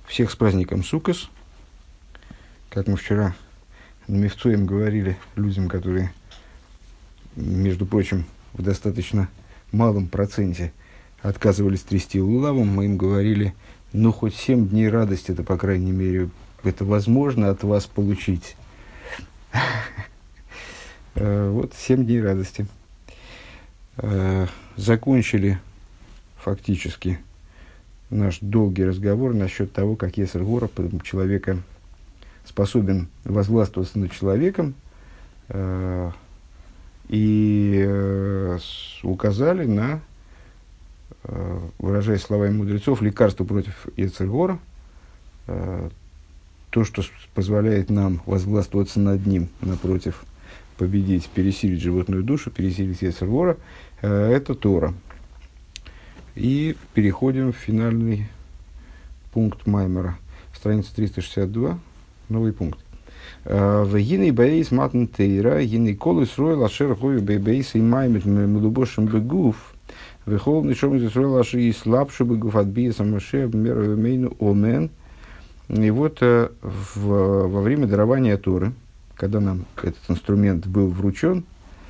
Всех с праздником Суккос. Как мы вчера на Мивцо им говорили людям, которые, между прочим, в достаточно малом проценте отказывались трясти лулавом, мы им говорили, ну, хоть 7 дней радости, это, по крайней мере, это возможно от вас получить. Вот 7 дней радости. Закончили фактически наш долгий разговор насчет того, как Йецер Гара человека способен возглавствоваться над человеком, и указали на, выражаясь словами мудрецов, лекарство против Йецер Гара, то, что позволяет нам возглавствоваться над ним, напротив, победить, пересилить животную душу, пересилить Йецер Гара, это Тора. И переходим в финальный пункт Маймера. Страница 362, новый пункт. В гиней бейс матн тейра, гиней колы сроил ашер хою бейс и маймет млубошем бегуф, вехол ничем не сроил ашер и слабшу бегуф от биеса маше меру мейну омен. И вот во время дарования Торы, когда нам этот инструмент был вручен,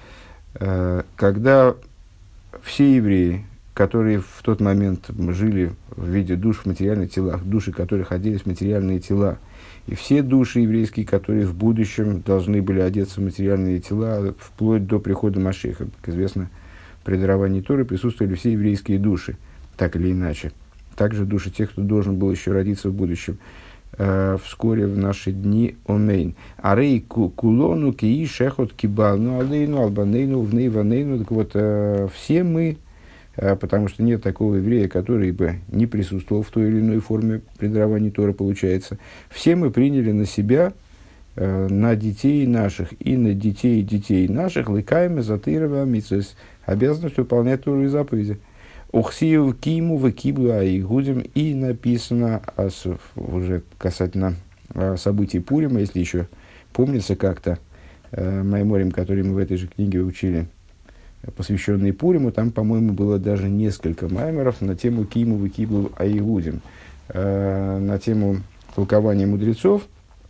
когда все евреи, которые в тот момент жили в виде душ в материальных телах, души которых оделись в материальные тела, и все души еврейские, которые в будущем должны были одеться в материальные тела вплоть до прихода Машиаха. Как известно, при даровании Торы присутствовали все еврейские души, так или иначе. Также души тех, кто должен был еще родиться в будущем. Вскоре в наши дни омейн. Арей кулону кии шехот кибалну алейну албанейну внейванейну. Так вот, все мы, потому что нет такого еврея, который бы не присутствовал в той или иной форме при даровании Торы, получается. Все мы приняли на себя, на детей наших и на детей детей наших, лыкаем затырова митцвос, обязанность выполнять Тору и заповеди. Ухсию киму векиблу аигудим, и написано уже касательно событий Пурима, если еще помнится как-то майморим, который мы в этой же книге учили, посвященные Пуриму, там, по-моему, было даже несколько маймеров на тему киму векиблу аигудим, на тему толкования мудрецов,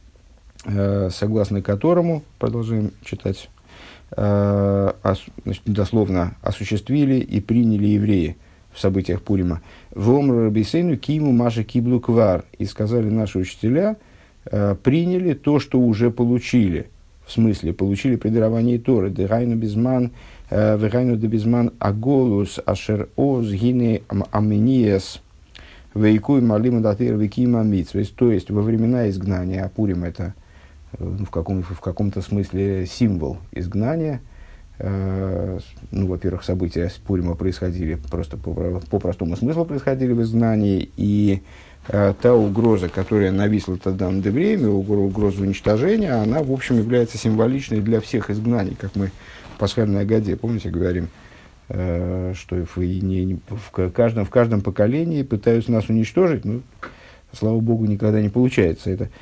согласно которому, продолжаем читать, значит, дословно, осуществили и приняли евреи в событиях Пурима. «Вомру рабисейну киму маша киблу квар». И сказали наши учителя, приняли то, что уже получили. В смысле, получили при даровании Торы. «Дегайну безман, вегайну де безман аголус ашер оз гине амениес вейкуй малима датыр векима митцвес». То есть, во времена изгнания, а Пурим это в каком-то смысле символ изгнания. Во-первых, события с Пурима происходили просто по простому смыслу происходили в изгнании, и та угроза, которая нависла тогда над евреями, угроза уничтожения, она, в общем, является символичной для всех изгнаний, как мы в Пасхальной Агаде, помните, говорим, что в каждом поколении пытаются нас уничтожить, но, слава Богу, никогда не получается это.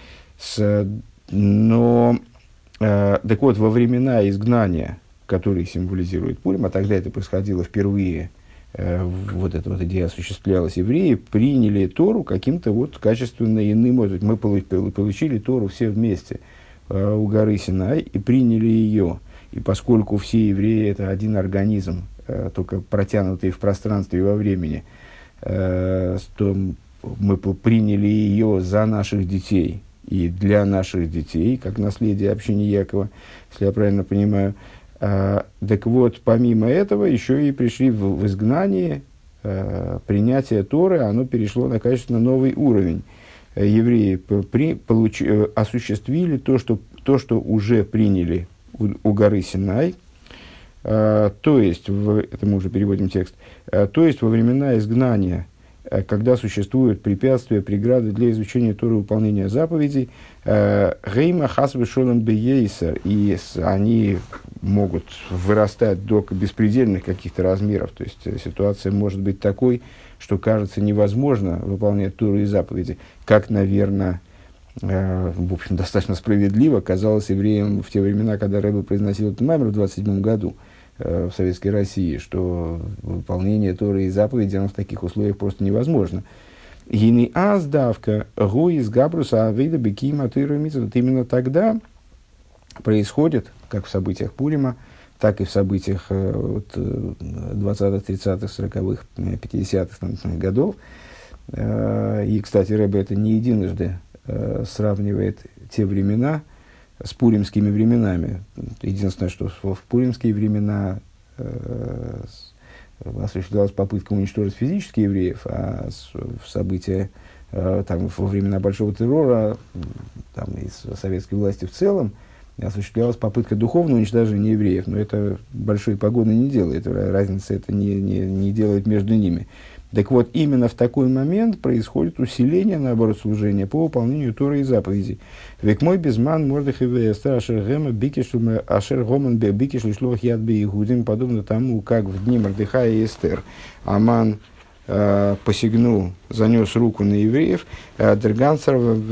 Так вот, во времена изгнания, который символизирует Пурим, а тогда это происходило впервые, вот эта вот идея осуществлялась, евреи приняли Тору каким-то вот качественно иным, мы получили Тору все вместе у горы Синай и приняли ее. И поскольку все евреи это один организм, только протянутый в пространстве и во времени, то мы приняли ее за наших детей и для наших детей, как наследие общины Якова, если я правильно понимаю. Так вот, помимо этого, еще и пришли в изгнание, принятие Торы, оно перешло на качественно новый уровень. Евреи осуществили то, что уже приняли у горы Синай, то есть, это мы уже переводим текст, то есть во времена изгнания, когда существуют препятствия, преграды для изучения Торы и выполнения заповедей, гейма хасвы шолом бейсер, и они могут вырастать до беспредельных каких-то размеров. То есть ситуация может быть такой, что кажется невозможно выполнять Тору и заповеди, как, наверное, в общем, достаточно справедливо казалось евреям в те времена, когда Ребе произносил этот маймер в 27 году в Советской России, что выполнение Торы и заповедей в таких условиях просто невозможно. Гини аздавка гу из габруса авида бекима тырумица. Вот именно тогда происходит, как в событиях Пурима, так и в событиях 20-х, 30-х, 40-х, 50-х годов. И, кстати, Ребе это не единожды сравнивает те времена с пуримскими временами. Единственное, что в пуримские времена осуществлялась попытка уничтожить физически евреев, а в события там, во времена Большого террора там, и советской власти в целом осуществлялась попытка духовного уничтожения евреев, но это большой погоды не делает, разницы это не делает между ними. Так вот, именно в такой момент происходит усиление, наоборот, служения по выполнению Торы и заповедей. Век мой безман мордых и вестер ашер гема бикишлуме ашер гоман бе бикишлу шлох яд бе игудим, подобно тому, как в дни Мордыхая и Эстер Аман посягнул, занес руку на евреев, дергансер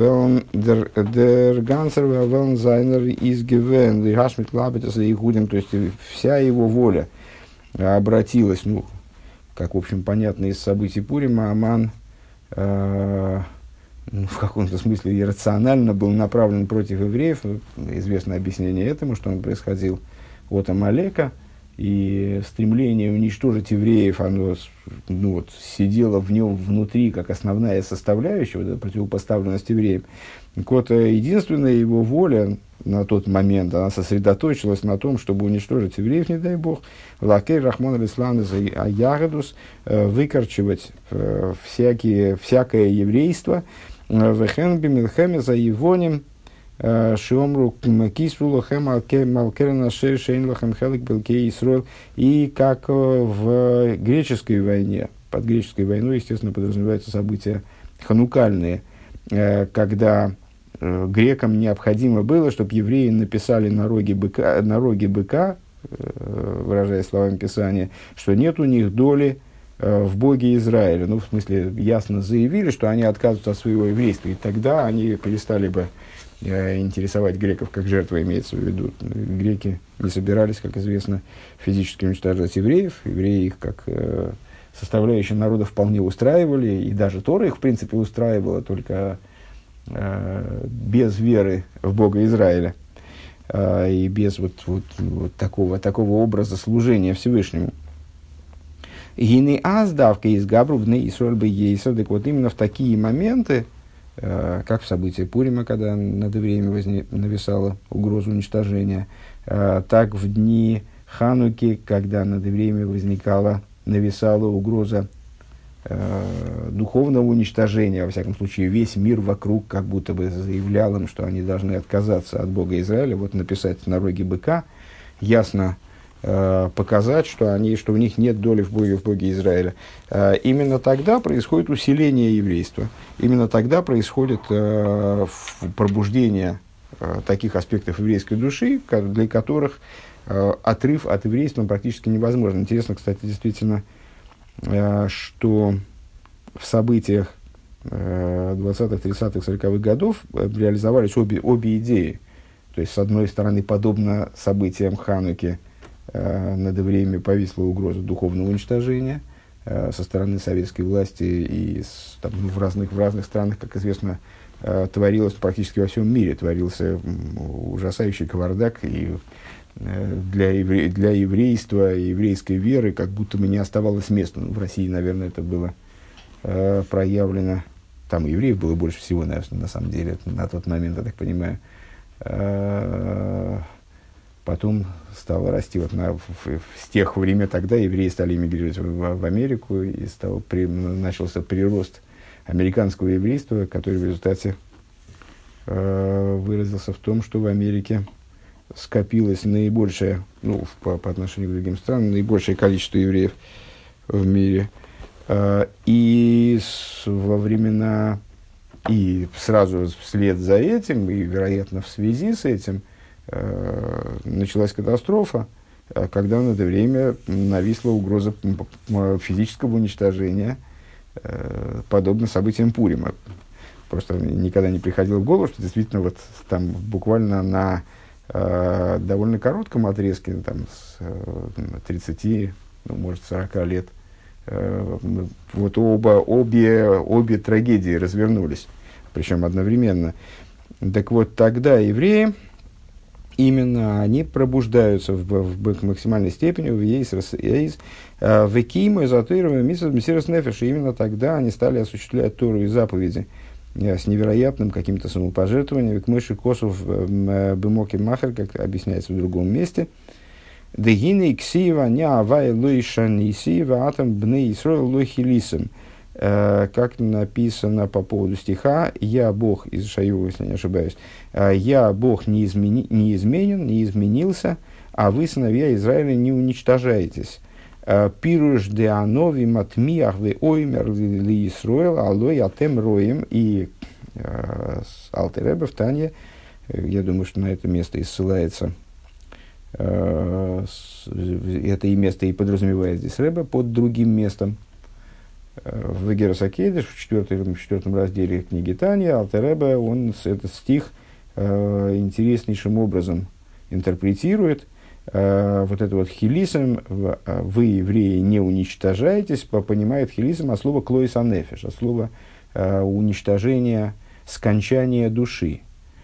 велн зайнер из гевен гашмит лабетас игудим, то есть вся его воля обратилась, ну, как, в общем, понятно из событий Пурима, Аман в каком-то смысле иррационально был направлен против евреев. Известное объяснение этому, что он происходил от Амалека, и стремление уничтожить евреев, оно ну, вот, сидело в нем внутри, как основная составляющая, вот эта противопоставленность евреям. Так вот, единственная его воля на тот момент, она сосредоточилась на том, чтобы уничтожить евреев, не дай бог, лакей рахмон алислан ягодус, выкорчевать всякое еврейство, вехен бимилхеме за ивоним, шиомру кисву лохем малкерна шейн лохем хелик белкей Исроил. И как в греческой войне, под греческой войной, естественно, подразумеваются события ханукальные, когда грекам необходимо было, чтобы евреи написали на роге быка, выражаясь словами Писания, что нет у них доли в Боге Израиля. Ну, в смысле, ясно заявили, что они отказываются от своего еврейства, и тогда они перестали бы интересовать греков как жертва, имеется в виду. Греки не собирались, как известно, физически уничтожать евреев. Евреи их как составляющая народа вполне устраивали, и даже Тора их, в принципе, устраивала, только без веры в Бога Израиля и без вот такого образа служения Всевышнему. Гины аздавка из габрубны Исроэль бе ейсер. Так вот, именно в такие моменты, как в событии Пурима, когда над евреями нависала угроза уничтожения, так в дни Хануки, когда над евреями нависала угроза духовного уничтожения. Во всяком случае, весь мир вокруг как будто бы заявлял им, что они должны отказаться от Бога Израиля. Вот написать на роге быка, ясно показать, что у них нет доли в Боге Израиля. Именно тогда происходит усиление еврейства. Именно тогда происходит пробуждение таких аспектов еврейской души, для которых отрыв от еврейства практически невозможен. Интересно, кстати, действительно, что в событиях 20-х, 30-х, 40-х годов реализовались обе идеи. То есть, с одной стороны, подобно событиям Хануки, над евреями повисла угроза духовного уничтожения со стороны советской власти, и в разных странах, как известно, творилось практически во всем мире, творился ужасающий кавардак, и для еврейства и еврейской веры как будто бы не оставалось места. В России, наверное, это было проявлено. Там евреев было больше всего, наверное, на самом деле, на тот момент, я так понимаю. Потом стало расти, с тех времен тогда евреи стали эмигрировать в Америку, и начался прирост американского еврейства, который в результате выразился в том, что в Америке скопилось наибольшее, по отношению к другим странам, наибольшее количество евреев в мире. И во времена, и сразу вслед за этим, и, вероятно, в связи с этим, началась катастрофа, когда над время нависла угроза физического уничтожения, подобно событиям Пурима. Просто никогда не приходило в голову, что действительно там буквально на довольно коротком отрезке, с 30, может 40 лет Вот обе трагедии развернулись, причем одновременно. Так вот, тогда евреи, именно они пробуждаются в максимальной степени в Векиму, Эзотейру, Мессирос Нефеш. И именно тогда они стали осуществлять Тору и заповеди с невероятным каким-то самопожертвованием. К мыши косов бымоки махер, как объясняется в другом месте. Дегины ксива не авай лойшаниси ваатам бны Исроэл лойхилисом. Как написано по поводу стиха, «Я Бог», из Ишайю, если не ошибаюсь, «Я Бог не изменен, не изменился, а вы, сыновья Израиля, не уничтожаетесь». «Пируш де анови матмиах ве оймер ли Исроэл, алой атем роем». И Алтер Ребе в Тане, я думаю, что на это место и ссылается, это и место и подразумевает здесь Ребе под другим местом. В Эгерас Акейдеш, в 4 разделе книги Таня, Алтер Ребе, он этот стих интереснейшим образом интерпретирует. Вот это вот хилисом, вы, евреи, не уничтожаетесь, понимает хилисом от слова клоис анефеш, от слова уничтожение, скончание души.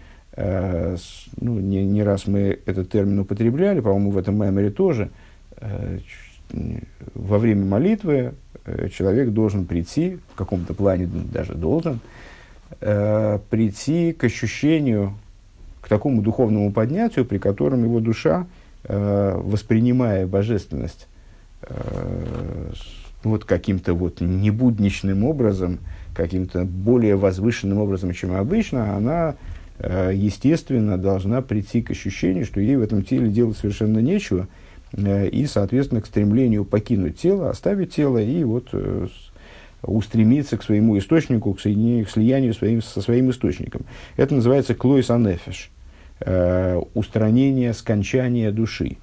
Не раз мы этот термин употребляли, по-моему, в этом меморе тоже. Во время молитвы человек должен прийти, в каком-то плане даже должен, прийти к ощущению, к такому духовному поднятию, при котором его душа, воспринимая божественность вот каким-то вот небудничным образом, каким-то более возвышенным образом, чем обычно, она, естественно, должна прийти к ощущению, что ей в этом теле делать совершенно нечего, и, соответственно, к стремлению покинуть тело, оставить тело и вот устремиться к своему источнику, к слиянию со своим источником. Это называется клойс анефеш, устранение, скончание души.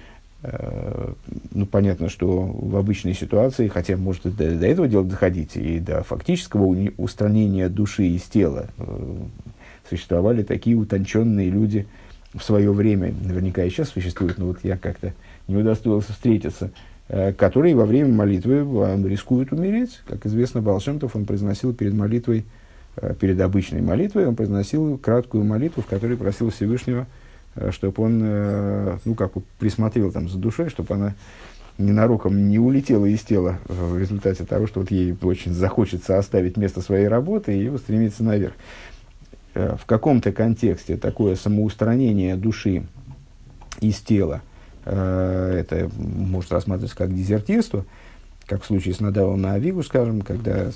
Понятно, что в обычной ситуации, хотя может и до этого дела доходить, и до фактического устранения души из тела, существовали такие утонченные люди в свое время, наверняка и сейчас существуют, но вот я как-то не удостоился встретиться, которые во время молитвы рискуют умереть. Как известно, Баал Шем Тов, он произносил перед молитвой, перед обычной молитвой, он произносил краткую молитву, в которой просил Всевышнего, чтобы он присмотрел там за душой, чтобы она ненароком не улетела из тела в результате того, что вот ей очень захочется оставить место своей работы и устремиться наверх. В каком-то контексте такое самоустранение души из тела, это может рассматриваться как дезертирство, как в случае с Надавом и Авигу, скажем, когда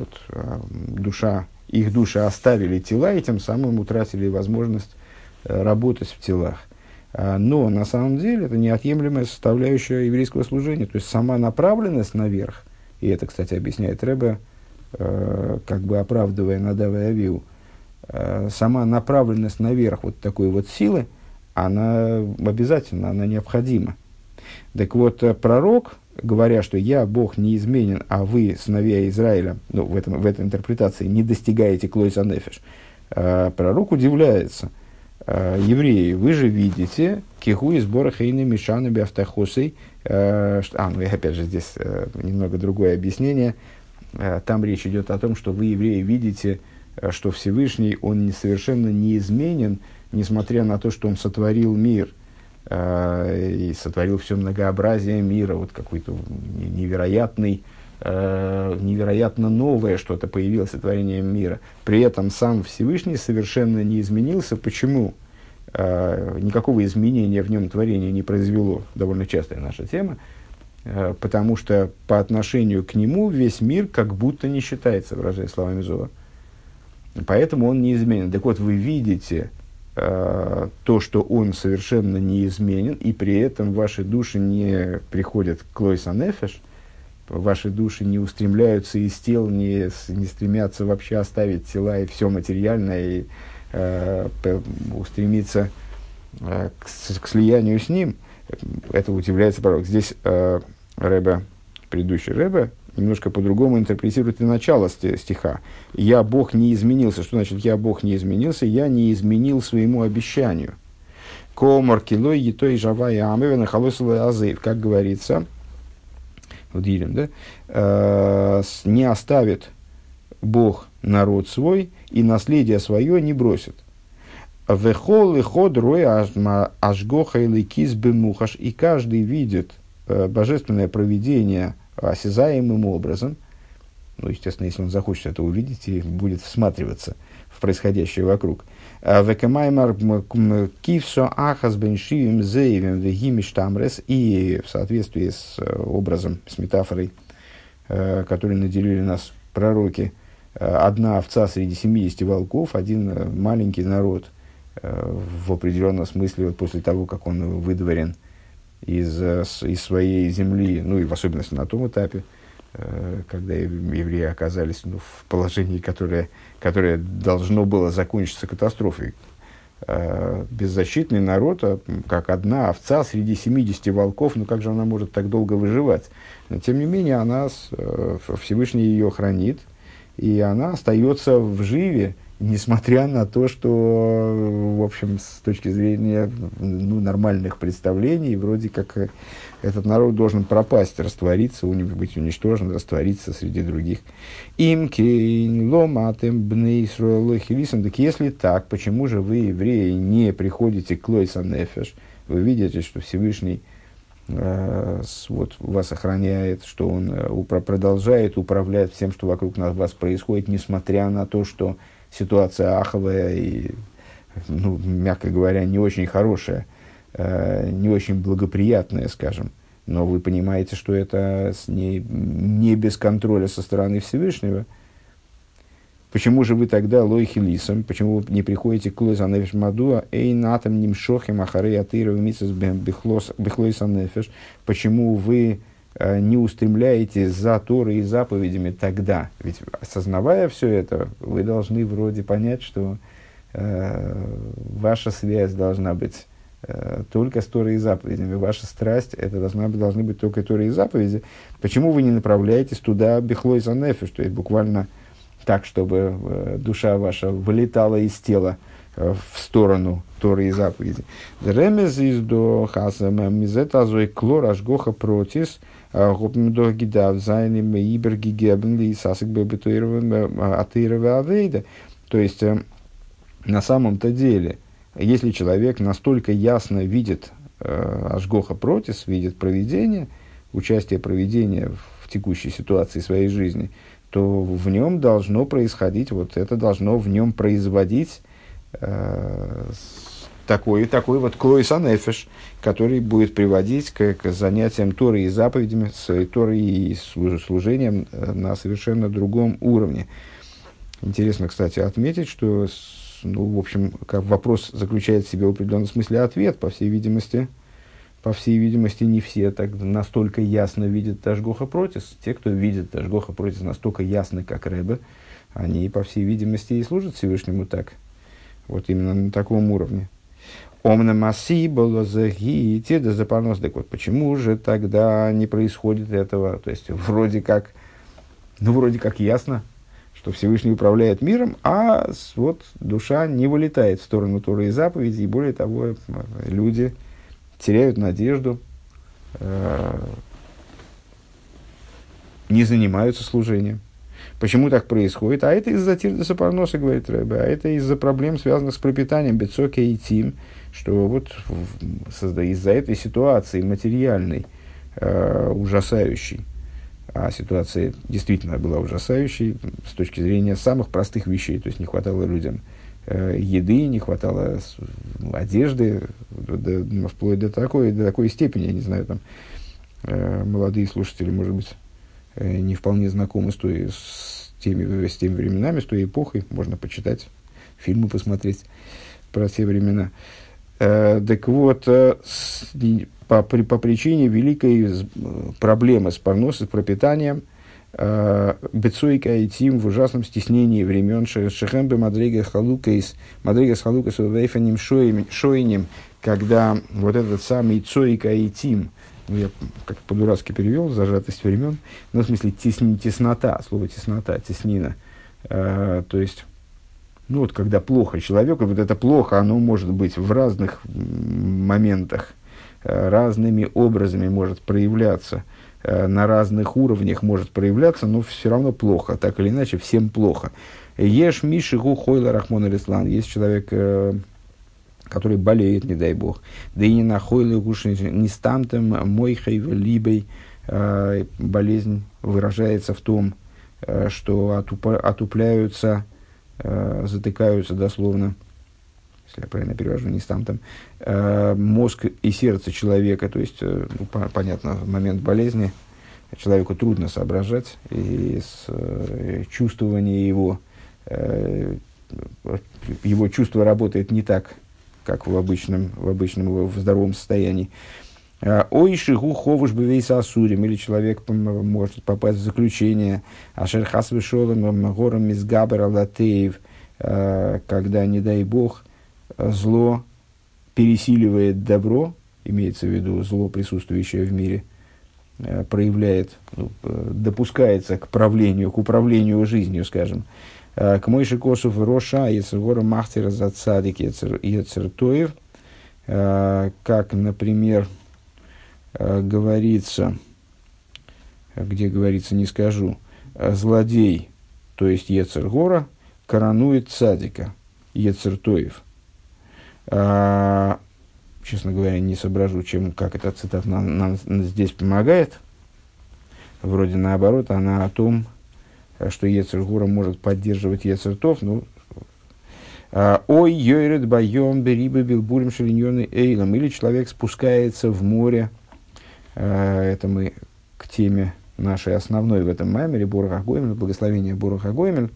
их души оставили тела и тем самым утратили возможность работать в телах. Но на самом деле это неотъемлемая составляющая еврейского служения, то есть сама направленность наверх, и это, кстати, объясняет Ребе, как бы оправдывая Надава и Авигу, сама направленность наверх вот такой вот силы, она обязательно, она необходима. Так вот, пророк, говоря, что «я, Бог, неизменен, а вы, сыновья Израиля», в этой интерпретации, не достигаете клойс анефеш, пророк удивляется. Евреи, вы же видите, киху из бора хейны мишаны беавтахосой, опять же, здесь немного другое объяснение. Там речь идет о том, что вы, евреи, видите, что Всевышний, он совершенно неизменен, несмотря на то, что он сотворил мир и сотворил все многообразие мира, вот какой-то невероятно новое что-то появилось сотворением мира. При этом сам Всевышний совершенно не изменился. Почему? Никакого изменения в нем творение не произвело, довольно частая наша тема, потому что по отношению к нему весь мир как будто не считается, выражаясь словами Зоар. Поэтому он неизменен. Так вот, вы видите то, что он совершенно неизменен, и при этом ваши души не приходят к клойс анефеш, ваши души не устремляются из тел, не стремятся вообще оставить тела и все материальное, и устремиться к слиянию с ним. Это удивляется пророк. Здесь предыдущий Ребе немножко по-другому интерпретирует и начало стиха. «Я, Бог, не изменился». Что значит «я, Бог, не изменился»? Я не изменил своему обещанию. «Комар килой етой жава и амевен халосилой азейв». Как говорится вот Илем, да, не оставит Бог народ свой и наследие свое не бросит. Вехол и ход рой ашгоха или киз бемухаш, и каждый видит божественное провидение осязаемым образом. Ну, естественно, если он захочет это увидеть и будет всматриваться в происходящее вокруг. Векамаймар кивсо ахас беншивим зеевим вегимиш тамрес, и в соответствии с образом, с метафорой, которой наделили нас пророки, одна овца среди 70 волков, один маленький народ, в определенном смысле, вот после того, как он выдворен из своей земли, ну и в особенности на том этапе, когда евреи оказались в положении, которое должно было закончиться катастрофой. Беззащитный народ, как одна овца среди 70 волков, ну как же она может так долго выживать? Но тем не менее, Всевышний ее хранит, и она остается в живе, несмотря на то, что, в общем, с точки зрения нормальных представлений, вроде как этот народ должен пропасть, раствориться, быть уничтожен, раствориться среди других. Им кейн ломатем бней Исроэл хилисом. Так если так, почему же вы, евреи, не приходите к лойса нефеш? Вы видите, что Всевышний вас охраняет, что он продолжает управлять всем, что вокруг вас происходит, несмотря на то, что ситуация аховая и, мягко говоря, не очень хорошая, не очень благоприятная, скажем. Но вы понимаете, что это не без контроля со стороны Всевышнего. Почему же вы тогда лойхи лисом? Почему вы не приходите к лойса нефеш мадуа? Эй натам нимшохим ахарей атыров митсас бехлойса нефеш? Почему вы не устремляетесь за Торой и заповедями тогда? Ведь, осознавая все это, вы должны вроде понять, что ваша связь должна быть только с Торой и заповедями. Ваша страсть, это должны быть только Торы и заповеди. Почему вы не направляетесь туда бехлойса нефеш? То есть, буквально так, чтобы душа ваша вылетала из тела в сторону Торы и заповеди. Ремез из до хасама мизета азой клор ашгоха протис гопмдо гидав зайним иберги гебнли сасик бебетуировым атыровы авейда. То есть, на самом-то деле, если человек настолько ясно видит ашгоха протис, видит провидение, участие провидения в текущей ситуации своей жизни, то в нем должно происходить, это должно в нем производить такой вот клойса нефеш, который будет приводить к занятиям Торой и заповедями, с Торой и служением на совершенно другом уровне. Интересно, кстати, отметить, что, в общем, как вопрос заключает в себе в определенном смысле ответ, по всей видимости, не все так настолько ясно видят Ашгоха протис. Те, кто видит Ашгоха протис настолько ясно, как Ребе, они, по всей видимости, и служат Всевышнему так. Вот именно на таком уровне. Омна масси было загите да запанос. Так вот, почему же тогда не происходит этого? То есть, вроде как ясно, что Всевышний управляет миром, а душа не вылетает в сторону Торы и заповедей, и более того, люди теряют надежду, не занимаются служением. Почему так происходит? А это из-за тирдеса парноса, говорит Ребе, а это из-за проблем, связанных с пропитанием бецоке и тим, что из-за этой ситуации материальной, ужасающей, а ситуация действительно была ужасающей с точки зрения самых простых вещей, то есть не хватало людям еды, не хватало одежды, вплоть до такой степени, я не знаю, там, молодые слушатели, может быть, не вполне знакомы с теми временами, с той эпохой, можно почитать, фильмы посмотреть про те времена. Так вот, по причине великой проблемы с парносом, с пропитанием, Бецойка и Тим в ужасном стеснении времен Шехембе Мадригас Халукас Вейфаним Шойним, когда вот этот самый Цойка и Тим, я как по-дурацки перевел, зажатость времен, но в смысле теснота, слово теснота, теснина, то есть, когда плохо человеку, вот это плохо, оно может быть в разных моментах, разными образами может проявляться. на разных уровнях может проявляться, но все равно плохо, так или иначе, всем плохо. Ешь Миши Гу Хойла Рахмон Алислан. Есть человек, который болеет, не дай бог. Да и не на Хойле Гуши не стамтом Мойхой Либой. Болезнь выражается в том, что отупляются, затыкаются дословно, если я правильно перевожу, не стамтом, мозг и сердце человека. То есть, понятно, в момент болезни человеку трудно соображать, и чувствование его чувство работает не так, как в обычном в здоровом состоянии. Ой, шигу ховуш бевейса асурим, или человек может попасть в заключение, ашер хас вешолем гором мизгабер алатеев, когда, не дай бог, зло пересиливает добро, имеется в виду зло, присутствующее в мире, проявляет, допускается к управлению жизнью, скажем. К Мойше Косов Роша, Ецергора Махтера за цадик Ецертоев, как, например, говорится, где говорится, не скажу, злодей, то есть Ецергора, коронует цадика Ецертоев. Честно говоря, не соображу, как эта цитата нам здесь помогает. Вроде наоборот, она о том, что Ецер-Гора может поддерживать Ецер-Тов. Ой, йойрет байом берибы билбурим шелиньоны эйлом. Или человек спускается в море. Это мы к теме нашей основной в этом маймере, Борух ха-Гоймель, благословение Борух ха-Гоймель,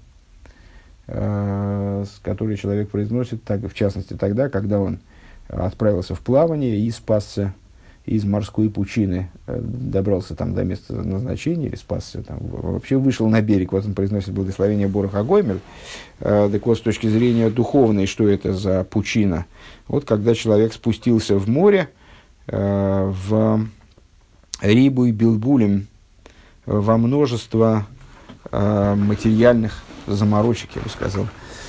который человек произносит, в частности, тогда, когда он отправился в плавание и спасся из морской пучины, добрался там до места назначения, или спасся, там, вообще вышел на берег. Вот он произносит благословение Борух ха-Гоймель. Так вот, с точки зрения духовной, что это за пучина? Вот когда человек спустился в море, в рибу и билбулем, во множество материальных заморочек, я бы сказал,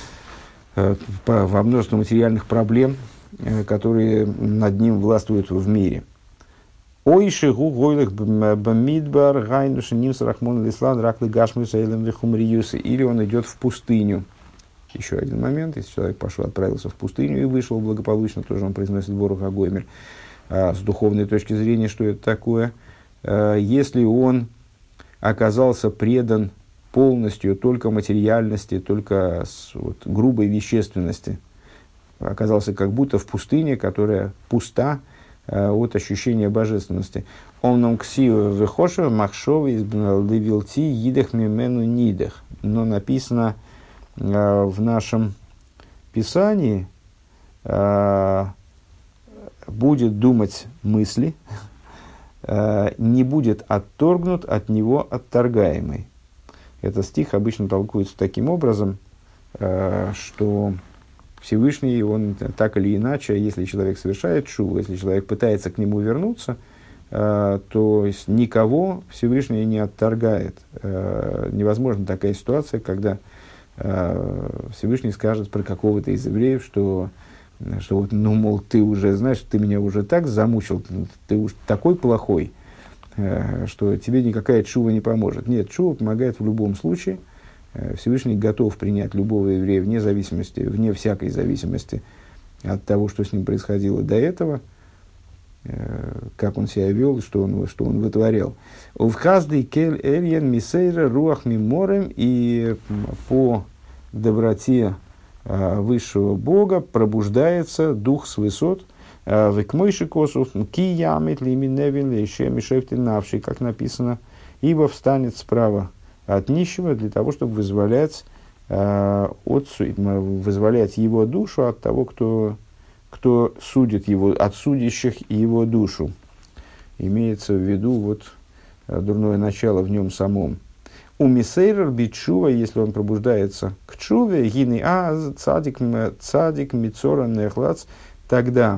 во множество материальных проблем, которые над ним властвуют в мире. Ойши гу гойлых бамидбар гайнуши нимс рахмон лислан раклы гашмуса элем вихумриюсы. Или он идет в пустыню. Еще один момент. Если человек отправился в пустыню и вышел благополучно, тоже он произносит Борух ха-Гоймель. С духовной точки зрения, что это такое? Если он оказался предан полностью только материальности, только грубой вещественности, оказался как будто в пустыне, которая пуста от ощущения божественности. Он нам ксива выхошев махшовый левилти идах мимену нидах. Но написано в нашем писании, будет думать мысли, не будет отторгнут от него отторгаемый. Этот стих обычно толкуется таким образом, что Всевышний, он так или иначе, если человек совершает шуву, если человек пытается к нему вернуться, то есть никого Всевышний не отторгает. Невозможна такая ситуация, когда Всевышний скажет про какого-то из евреев, что вот, мол, ты уже, знаешь, ты меня уже так замучил, ты уж такой плохой, что тебе никакая тшува не поможет. Нет, тшува помогает в любом случае. Всевышний готов принять любого еврея вне всякой зависимости от того, что с ним происходило до этого, как он себя вел, что он вытворял. В каждой кель эльен мисейра руах миморем, и по доброте высшего Бога пробуждается дух с высот. Векмойши косов ки ямит лиминевин лейше мишевтин навший, как написано, ибо встанет справа от нищего для того, чтобы вызволять его душу от того, кто судит его, от судящих его душу. Имеется в виду дурное начало в нем самом. У мисейрер бичува, если он пробуждается к чуве, гины цадик мицора нехлац, тогда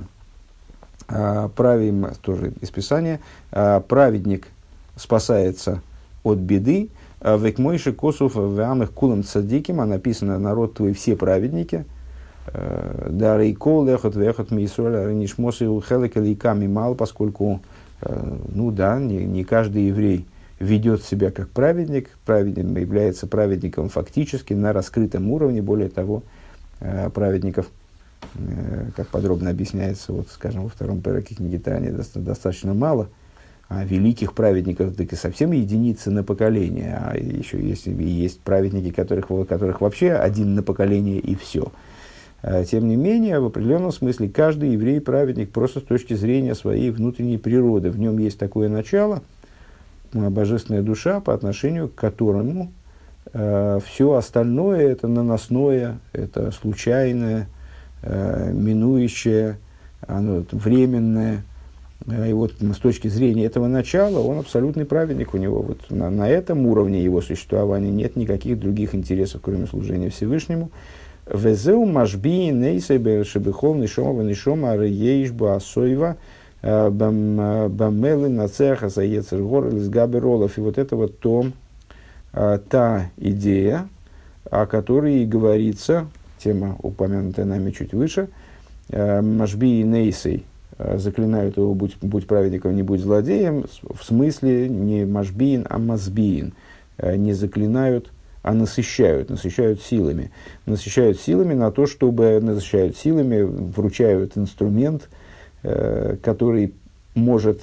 тоже из Писания, праведник спасается от беды. Век мойши косов вамых кулам цадиким, а написано: народ твой все праведники. Дары кол лехот вехот мисроля ренишмосы ухелек лейками мал, поскольку Ну да, не каждый еврей ведет себя как праведник, праведник является праведником фактически на раскрытом уровне, более того, праведников, как подробно объясняется, вот, скажем, во втором переке книги Таня, достаточно мало, а великих праведников так и совсем единицы на поколение, а еще есть праведники, которых вообще один на поколение и все. Тем не менее, в определенном смысле, каждый еврей праведник просто с точки зрения своей внутренней природы. В нем есть такое начало, божественная душа, по отношению к которому все остальное – это наносное, это случайное, минующее, оно временное. И вот с точки зрения этого начала он абсолютный праведник. У него вот на этом уровне его существования нет никаких других интересов, кроме служения Всевышнему. Везеу машби нейсебе шебехов нишома венишома реейшбу асойва бамелы нацеха заецер гор лизгаберолов. И вот это вот та идея, о которой и говорится, тема, упомянутая нами чуть выше, машби нейсей, заклинают его, будь праведником, не будь злодеем, в смысле не машбиин, а мазбиин, не заклинают, а насыщают силами. Насыщают силами на то, чтобы насыщают силами, вручают инструмент, который может,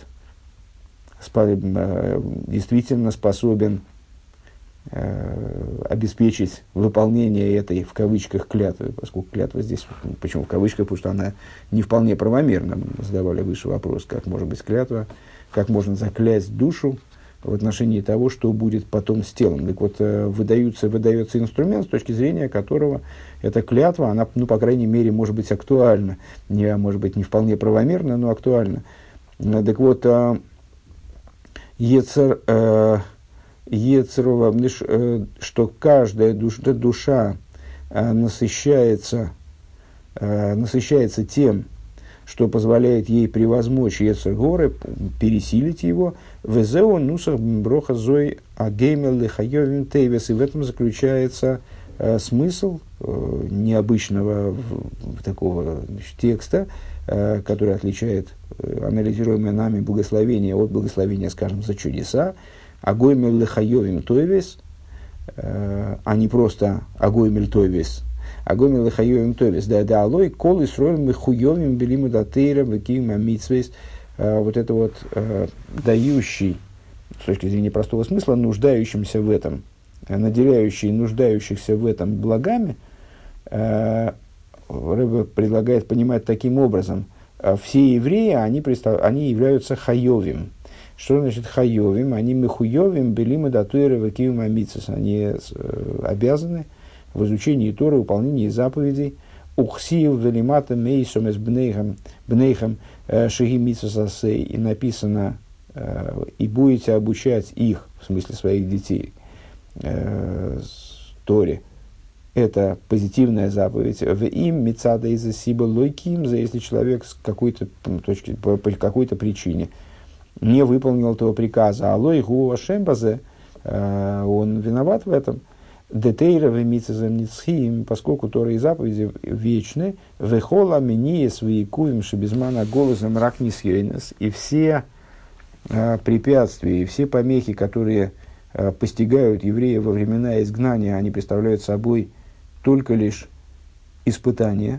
действительно способен обеспечить выполнение этой, в кавычках, клятвы, поскольку клятва здесь, почему в кавычках, потому что она не вполне правомерна. Мы задавали выше вопрос, как может быть клятва, как можно заклясть душу в отношении того, что будет потом с телом. Так вот, выдается инструмент, с точки зрения которого эта клятва, она, ну, по крайней мере, может быть актуальна. Может быть, не вполне правомерна, но актуальна. Так вот, Ецерова, что каждая душа насыщается тем, что позволяет ей превозмочь Ецер горы, пересилить его. Везео нусах броха зой агеймел лихайовим тейвес. И в этом заключается смысл необычного такого текста, который отличает анализируемое нами благословение от благословения, скажем, за чудеса. Агоймел лихайовим тейвес, а не просто агоймел тейвес. Агомил лихайовим товис, да алой кол и сроем михуевим белиму датейра векима митсвейс. Вот это вот дающий, с точки зрения простого смысла, нуждающимся в этом, наделяющий нуждающихся в этом благами, Ребе предлагает понимать таким образом: все евреи, они являются хайовим. Что значит хайовим? Они михуевим белиму датейра векима митсвейс. Они обязаны в изучении Торы, выполнении заповедей, ухсиев велимата мейсом эс бнейхам шиги митсвасасей, и написано, и будете обучать их, в смысле своих детей, Торе. Это позитивная заповедь. В им мицада из-за сиба лойким, если человек с какой-то точки, по какой-то причине не выполнил этого приказа, а лой гу ашембазе, он виноват в этом. Детейровы митцезем ницхиим, поскольку Торы и заповеди вечны, вехола миние свои кувим шебезмана голосом рак нисхейнес, и все препятствия, и все помехи, которые постигают евреев во времена изгнания, они представляют собой только лишь испытания.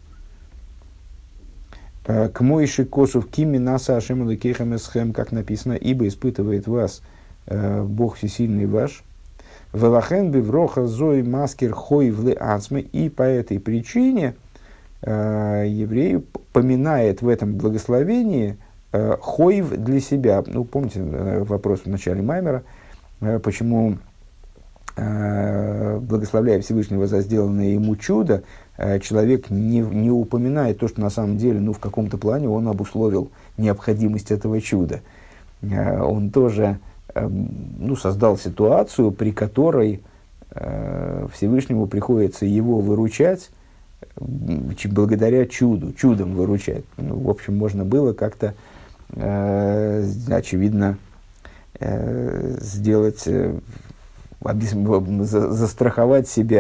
К Моише косов кими наса ашем лекехем эсхем, как написано, ибо испытывает вас Бог всесильный ваш. Велахен бивроха зой маскер хой вле ацмы, и по этой причине еврей поминает в этом благословении хойв для себя. Ну, помните вопрос в начале Маймера, почему, благословляя Всевышнего за сделанное ему чудо, человек не упоминает то, что на самом деле, ну, в каком-то плане он обусловил необходимость этого чуда. Он тоже создал ситуацию, при которой Всевышнему приходится его выручать благодаря чудом выручать. Ну, в общем, можно было как-то, очевидно, сделать, застраховать себя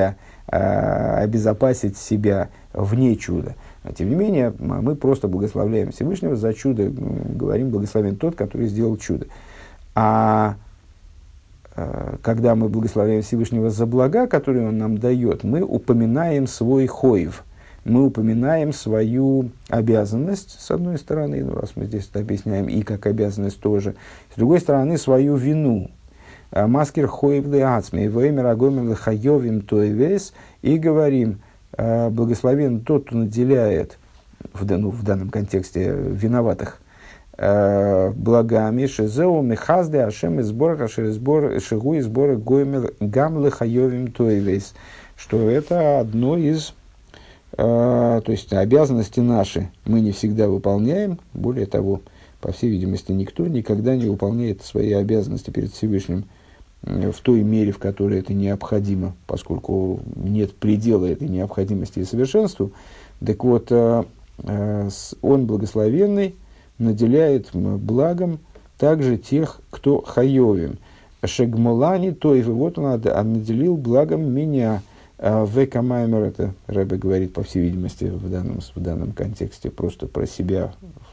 обезопасить себя вне чуда. Тем не менее, мы просто благословляем Всевышнего за чудо, говорим благословен тот, который сделал чудо. А когда мы благословляем Всевышнего за блага, которые он нам дает, мы упоминаем свой хойв, мы упоминаем свою обязанность, с одной стороны, раз мы здесь это объясняем, и как обязанность тоже, с другой стороны, свою вину. Маскер хойв ле ацми, веймер агомер ле хайовим тоевес, и говорим, благословен тот, кто наделяет, в данном контексте, виноватых, благами, шизеу мехазде ашем из сбора шигу из сбора гоймер гам ле хайовим тоевес, что это одно из, то есть обязанности наши мы не всегда выполняем, более того, по всей видимости, никто никогда не выполняет свои обязанности перед Всевышним в той мере, в которой это необходимо, поскольку нет предела этой необходимости и совершенству. Так вот, он благословенный наделяет благом также тех, кто хайовим. Шегмолани, то и вот он наделил благом меня. Векамаймер, это Ребе говорит, по всей видимости, в данном контексте, просто про себя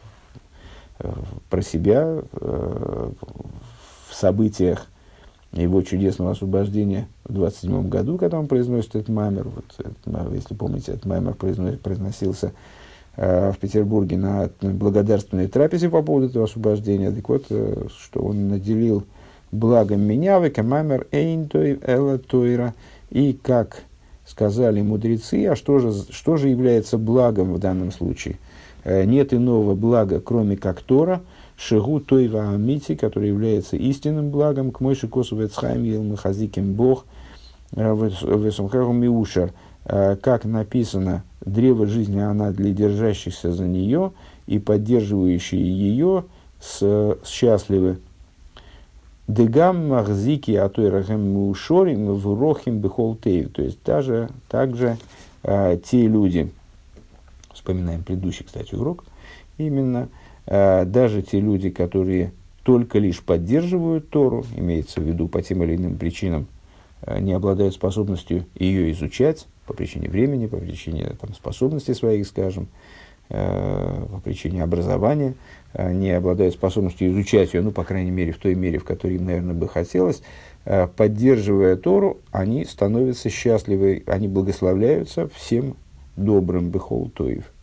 в событиях его чудесного освобождения в 27 году, когда он произносит этот маймер. Если помните, этот маймер произносился в Петербурге на благодарственной трапезе по поводу этого освобождения. Так вот, что он наделил благом меня, векамаймер эйн той эла тойра, и как сказали мудрецы, а что же является благом в данном случае? Нет иного блага, кроме как Тора, шигу тойва амити, который является истинным благом, к мойши косу вецхайм ел махазиким бог весумхеру миушар, как написано, древо жизни она для держащихся за нее и поддерживающие ее счастливы. Дегам махзики атойрахем мушорим врохим бехолтеев. То есть также те люди, вспоминаем предыдущий, кстати, урок, именно даже те люди, которые только лишь поддерживают Тору, имеется в виду по тем или иным причинам, не обладают способностью ее изучать, по причине времени, по причине способностей своих, скажем, по причине образования, не обладают способностью изучать ее, по крайней мере, в той мере, в которой им, наверное, бы хотелось, поддерживая Тору, они становятся счастливы, они благословляются всем добрым бехол тоев.